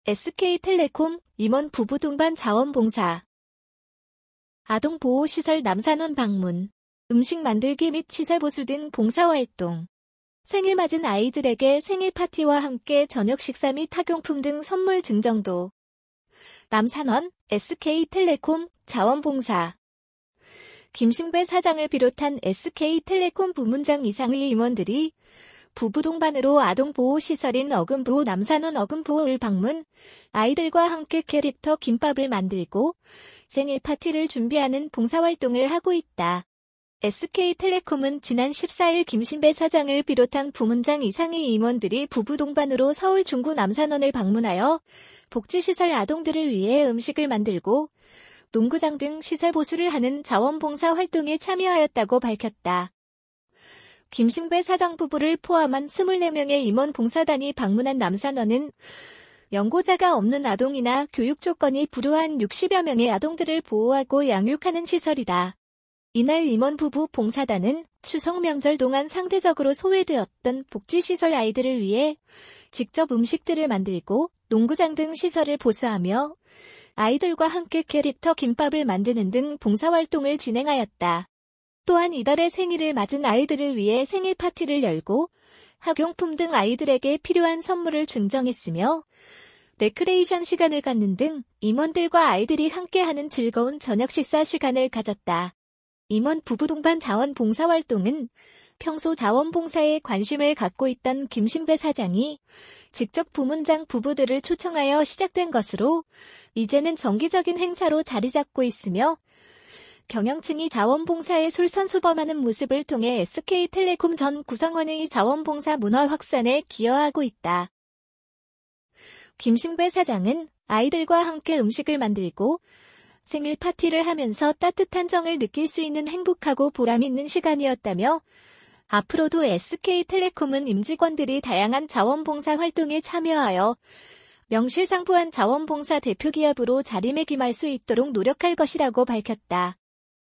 SK텔레콤 임원 부부 동반 자원봉사. 아동보호시설 남산원 방문, 음식 만들기 및 시설 보수 등 봉사활동. 생일 맞은 아이들에게 생일 파티와 함께 저녁 식사 및 학용품 등 선물 증정도. 남산원, SK텔레콤 자원봉사. 김신배 사장을 비롯한 SK텔레콤 부문장 이상의 임원들이 부부 동반으로 아동보호시설인 어금부호 남산원 어금부호를 방문, 아이들과 함께 캐릭터 김밥을 만들고 생일 파티를 준비하는 봉사활동을 하고 있다. SK텔레콤은 지난 14일 김신배 사장을 비롯한 부문장 이상의 임원들이 부부 동반으로 서울 중구 남산원을 방문하여 복지시설 아동들을 위해 음식을 만들고 농구장 등 시설 보수를 하는 자원봉사 활동에 참여하였다고 밝혔다. 김신배 사장 부부를 포함한 24명의 임원 봉사단이 방문한 남산원은 연고자가 없는 아동이나 교육 조건이 불우한 60여 명의 아동들을 보호하고 양육하는 시설이다. 이날 임원 부부 봉사단은 추석 명절 동안 상대적으로 소외되었던 복지시설 아이들을 위해 직접 음식들을 만들고 농구장 등 시설을 보수하며 아이들과 함께 캐릭터 김밥을 만드는 등 봉사활동을 진행하였다. 또한 이달에 생일을 맞은 아이들을 위해 생일 파티를 열고 학용품 등 아이들에게 필요한 선물을 증정했으며 레크레이션 시간을 갖는 등 임원들과 아이들이 함께하는 즐거운 저녁 식사 시간을 가졌다. 임원 부부 동반 자원봉사활동은 평소 자원봉사에 관심을 갖고 있던 김신배 사장이 직접 부문장 부부들을 초청하여 시작된 것으로 이제는 정기적인 행사로 자리 잡고 있으며 경영층이 자원봉사에 솔선수범하는 모습을 통해 SK텔레콤 전 구성원의 자원봉사 문화 확산에 기여하고 있다. 김신배 사장은 아이들과 함께 음식을 만들고 생일 파티를 하면서 따뜻한 정을 느낄 수 있는 행복하고 보람 있는 시간이었다며 앞으로도 SK텔레콤은 임직원들이 다양한 자원봉사 활동에 참여하여 명실상부한 자원봉사 대표기업으로 자리매김할 수 있도록 노력할 것이라고 밝혔다.